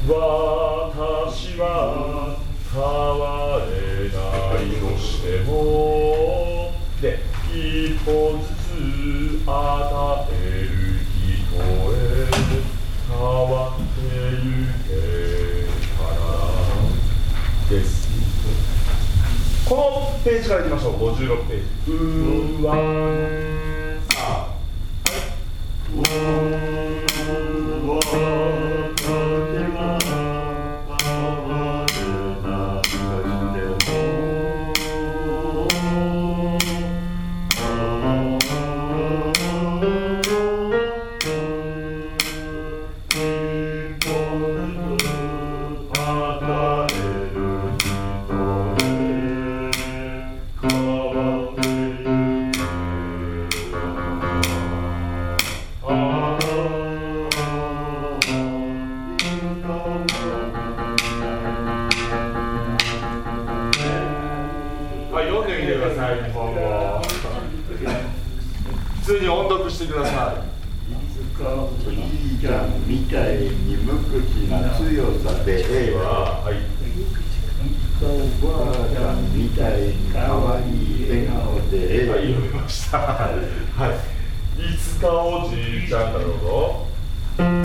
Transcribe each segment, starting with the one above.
私は変われないとしてもで一歩ずつ与える人へ変わってゆけからです。このページからいきましょう。56ページ。うわさ普通に音読してください。 いいじゃんみたいに無口な強さで A は、はい、おばあちゃんみたいに可愛い笑顔で A はい、読みました。はい。いつかおじいちゃんだろうぞ。2、3。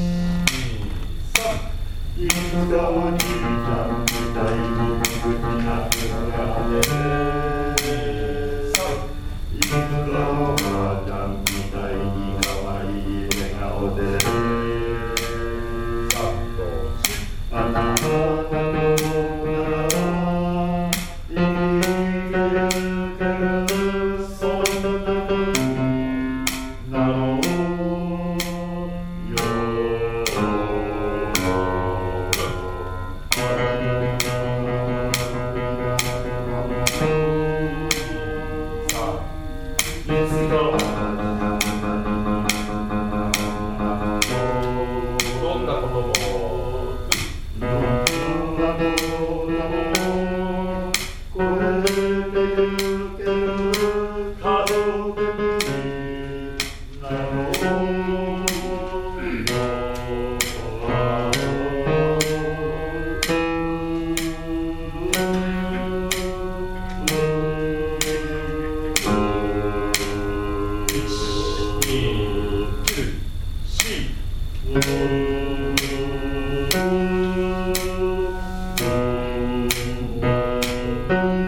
いつかおじいちゃんみたいに無口な強さで 2、3。 いつかおばあちゃんみたいに可愛い笑顔であなたのなら生きてるそんな時なろうよどんなことも1、2、3